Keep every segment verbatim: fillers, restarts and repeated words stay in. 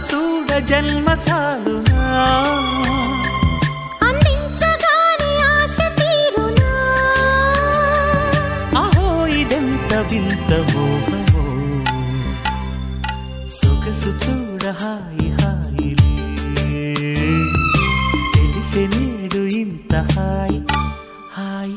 చూడ జన్మ చాలునా అందించగానే ఆశ తీరునా అహో ఇదెంత వింత మోహమో సొగసు చూడ హాయి హాయిలే తెలిసే నేడు ఇంత హాయి హాయి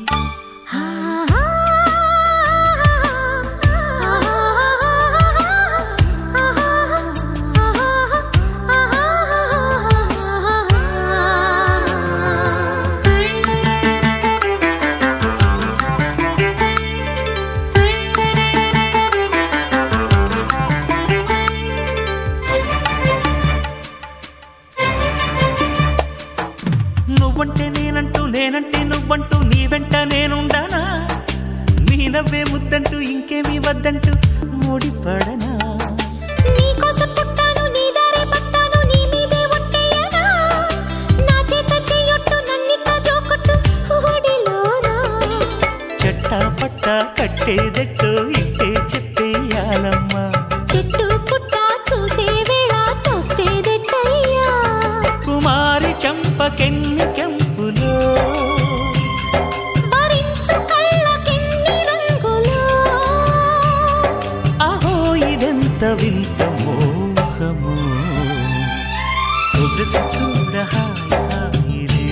నువ్వంటే నేనంటూ నేనంటే నువ్వంటూ నీ వెంట నేనుండానా నీ నవ్వే ముద్దంటూ ఇంకేమీ వద్దంటూ ముడిపడనా నీకోసం పుట్టాను నీ దారే పట్టాను నీ మీదే ఒట్టేయనా నా చేత చెయ్యొట్టు నన్నిక్క జోకొట్టు ఓడిలోనా చెట్టా పట్టా కట్టేదెట్టో ఇట్టే చెప్పేయాలమ్మా చెట్టు పుట్ట చూసే వేళ తొప్పేదెట్టయ్యా కుమారి చంపకెన్ని కెంపులో భరించు కళ్ళకెన్ని రంగులో అహో ఇదెంత వింత మోహమో సొగసు చూడ హాయి హాయిలే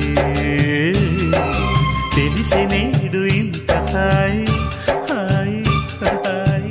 తెలిసి నేడు ఇంత హాయి హాయి హాయి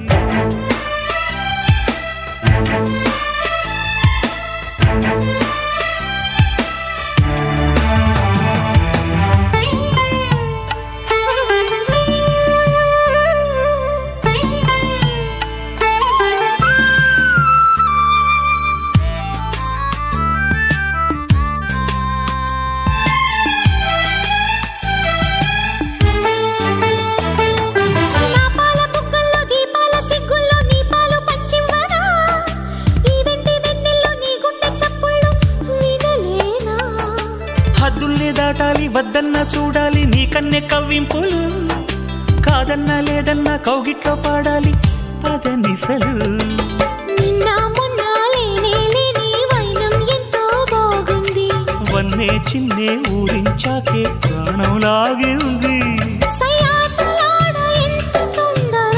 నా పాల బుగ్గల్లో దీపాల సిగ్గుల్లో నీ పాలు పంచివ్వనా ఈ వెండి వెన్నెల్లో నీ గుండె చప్పుళ్ళు వినలేనా హద్దుల్ని దాటాలి వద్దన్నా చూడాలి నీ కన్నె కవ్వింపులు కాదన్నా లేదన్నా కౌగిట్లో పాడాలి పదనిసలు నిన్న మొన్న లేనే లేని వైనం ఎంతో బాగుంది వన్నే చిన్నే ఊరించాకే ప్రాణం లాగింది సయాటలాడ ఎంత తొందర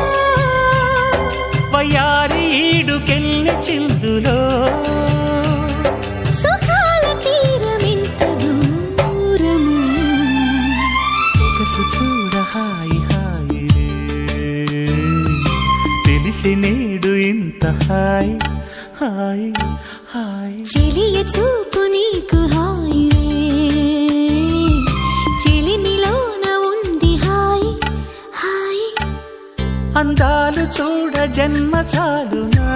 వయ్యారి ఈడుకెళ్ళి చిందులో సుఖాల తీరమెంత దూరము సొగసు చూడ హాయి హాయిలే తెలిసి నేడు ఇంత హాయి హాయి హాయి చెలియ చూపు నీకు హాయివే చెలిమిలోన ఉంది హాయి హాయి అందాలు చూడ జన్మ చాలునా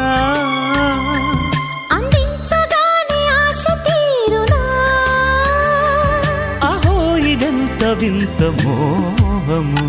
అందించగానే ఆశ తీరునా అహో ఇదెంత వింత మోహము